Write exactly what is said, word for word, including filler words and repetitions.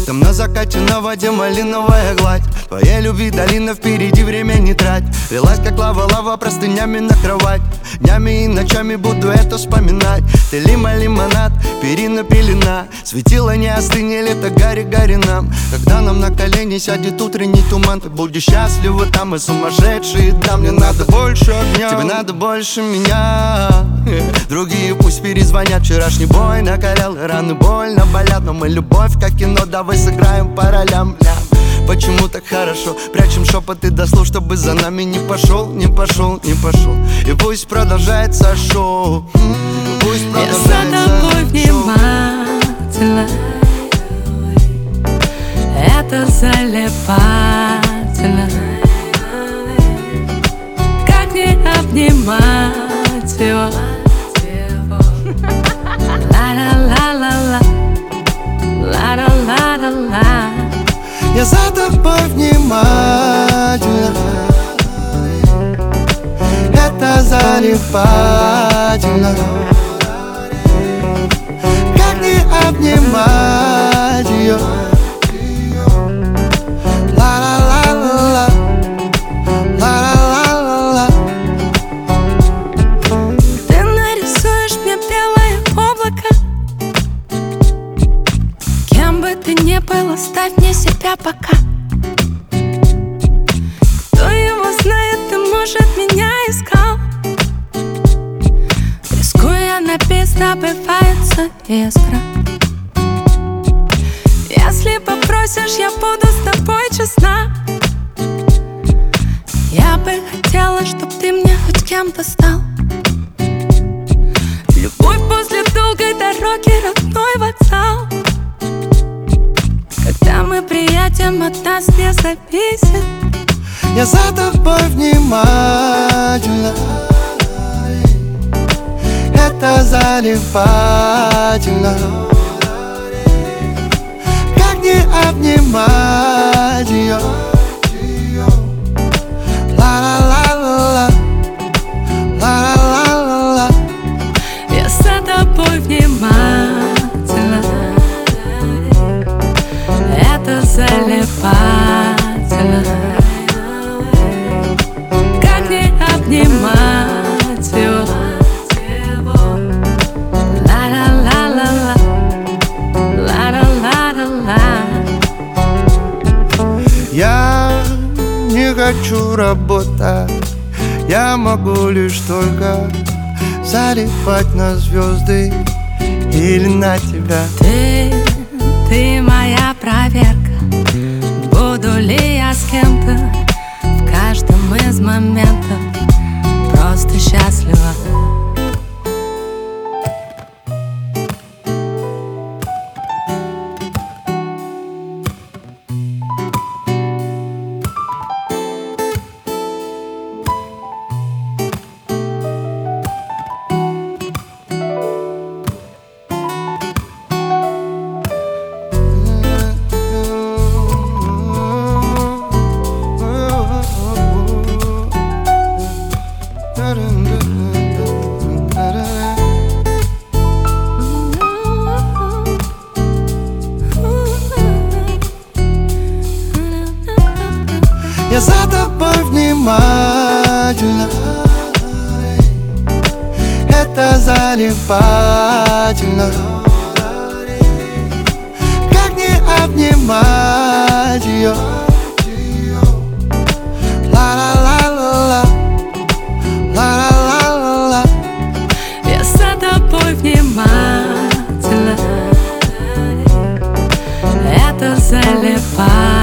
Там на закате на воде малиновая гладь. Твоей любви долина, впереди время не трать. Лилась как лава, лава простынями на кровать. Днями и ночами буду это вспоминать. Ты лима, лимонад, перина, пелена. Светило не остынь, лето, гари, гари нам. Когда нам на колени сядет утренний туман, ты будешь счастлива, там мы сумасшедшие. Да, мне надо больше огня, тебе надо больше меня. Другие пусть перезвонят, вчерашний бой накалял, и раны больно болят. Но мы любовь как кино, давай сыграем по ролям. Почему так хорошо? Прячем шепоты до слов, чтобы за нами не пошел, не пошел, не пошел. И пусть продолжается шоу. Пусть продолжается шоу. Я за тобой внимательно. Это залипательно. Как не обнимать его? Ла-ла-ла-ла-ла, ла-ла-ла-ла-ла. Я за тобой внимательно. Это залипательно. Как не обнимать ее? Ла-ла-ла-ла-ла, ла-ла-ла-ла-ла. Ты нарисуешь мне белое облако. Кем бы ты ни был, оставь мне себя пока. Кто его знает, ты, может, меня искал. Рискуя на бис, добывается искра. Если попросишь, я буду с тобой честна. Я бы хотела, чтоб ты мне хоть кем-то стал. Любовь после долгой дороги, родной вокзал. Когда мы приедем, от нас не зависит. Я за тобой внимательно. Это залипательно. Как не обнимать ее? Ла-ла-ла-ла-ла, ла-ла-ла-ла-ла. Я за тобой внимательно. Это залипательно. Как не обнимать его? Ла-ла-ла-ла-ла, ла-ла-ла-ла-ла. Я не хочу работать. Я могу лишь только залипать на звезды или на тебя. Ты, ты моя проверка. Буду ли я с кем-то в каждом из моментов просто счастлива. Я за тобой внимательно. Это залипательно. Как не обнимать ее? Ла-ла-ла-ла-ла, ла-ла-ла-ла-ла. Я за тобой внимательно. Это залипательно.